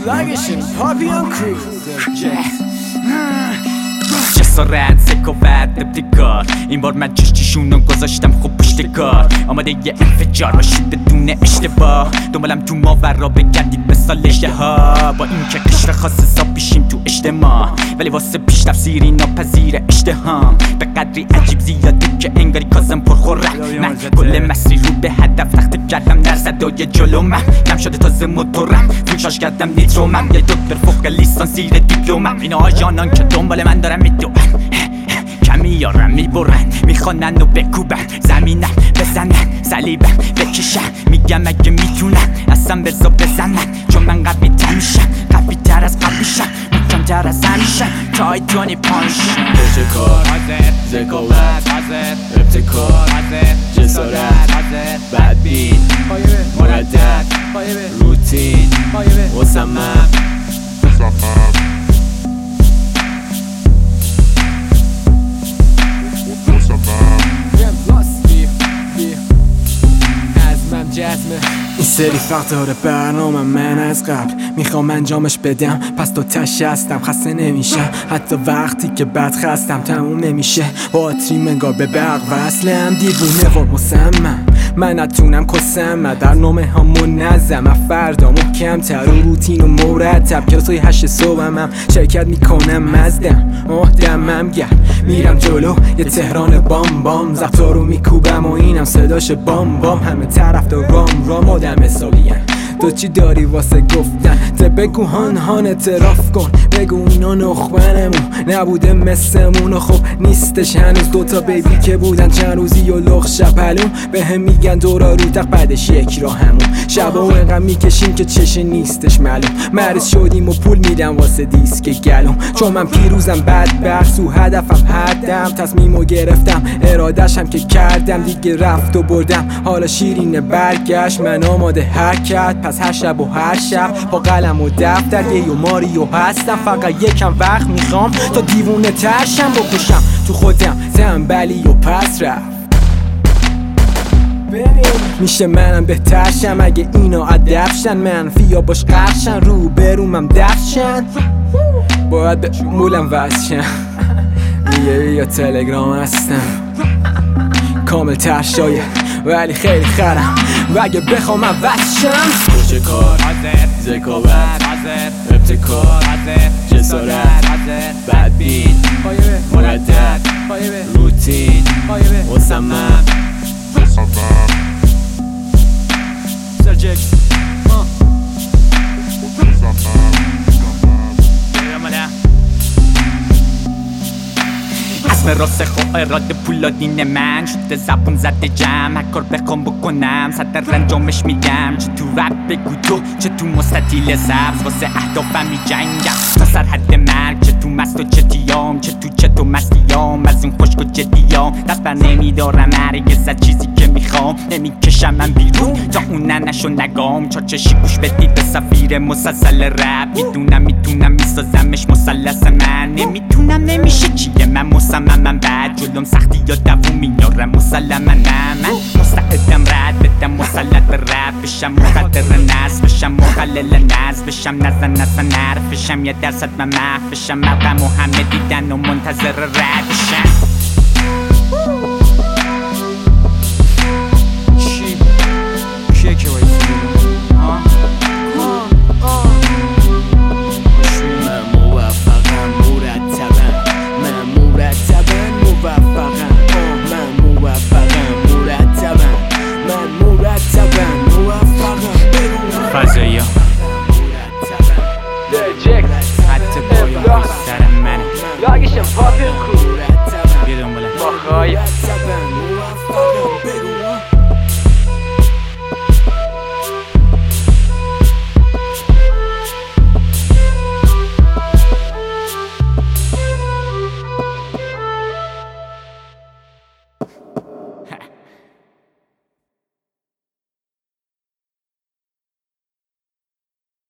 sluggish پاپیون کری جسارت سکوت ابتکار این بار من چشتیشونو گذاشتم خوب پشت کار آماده یه انفجار باشید بدون اشتباه دنبالم تو ماورا بگردید مثال اشتها با این که قشر خاص حساب پیشیم تو اجتماع ولی واسه پیش تفسیری ناپذیر اشتهام به قدری عجیب زیاده که انگاری کازم پرخورم من کل مسیر رو به هدف رخت کردم در صدای جلو من کم شده تازه موتورم فولشاش کردم نیترومم یه دکتر فوق لیسانس زیر دیپلمم این آجانان که دنبال من دارم میدونن کمی یارم میبرن میخوانن و بکوبن زمینم بزنن صلیبم بکشن میگم اگه میتونن اصلا بزا بزنن چون من قوی تر میشم قوی تر از قبلیشم میکن تر از همیشم تایتونی پانشم پشت کار ذکاوت ابتکار جسارت بدبین مردد روتین مصمم این سری فرق داره برنامه من از قبل میخوام انجامش بدم پس تو تش هستم خسته نمیشم حتی وقتی که بد خستم تموم نمیشه باتری منگار به برق وصلم دیوونه و مصمم من نتونم کسم در نامه ها منظم فردا محکم‌تر و روتین و مرتب کلاسای 8 صبحم شرکت میکنم مزدم دمم گرم میرم جلو یه تهران بام بام زفتا رو میکوبم و اینم صداش بام بام همه طرف دو رام آدم حسابیم تو چی داری واسه گفتن ته بگو هان اعتراف کن بگو اینا نخبنمون نبوده مثلمون و خب نیستش هنوز دوتا بیبی که بودن چند روزی و لخ شپلون به هم میگن دورا رو تق بعدش یک را همون شبا و انقدر میکشیم که چشه نیستش معلوم مرز شدیم و پول میدم واسه دیسک گلوم چون من پیروزم بد سو هدفم حدم تصمیمو گرفتم ارادشم که کردم دیگه رفت و بردم حالا شیرینه برگشت من آماده حرکت پس هر شب و هر شب با قلم و دفتر یه ماریو هستم فقط یکم وقت میخوام تا دیوونه ترشم بکشم تو خودم تنبلی و پس رفت میشه منم بهترشم اگه اینا ادبشن منفی باش قرشن رو برومم دفشن باید به مولم وزشن یا تلگرام هستم کامل تر شاید ولی خیلی خرم و اگه بخوام من وزشم پشت کار ذکاوت ابتکار جسارت بدبین مردد روتین مصمم سرجکس اسم راست خو اراده پولادین من شده زبون زده جمع هر کار بخوام بکنم صد انجامش میدم چه تو رپ بگو تو چه تو مستطیل سبز واسه اهدافم میجنگم تا سرحد مرگ چه تو مست و چه تیام چه تو مستیام از این خشک و جدیام دست بر نمیدارم هرگز از چیزی که میخوام نمیکشم من بیرون تا اون نشو نگام چا چشی گوش بدید به سفیر مسلسل رپ میتونم میسازمش مثلث من نمیتونم نمیشه چیه من مصممم بعد جلوم سختی یا دووم میارم مسلما نه من مستعدم رد بدم مسلط به رپ بشم مقدر نصب بشم مخلل نصب بشم نزن حرف بشم 1% من محو بشم مقام و همه دیدن و منتظر رد بشم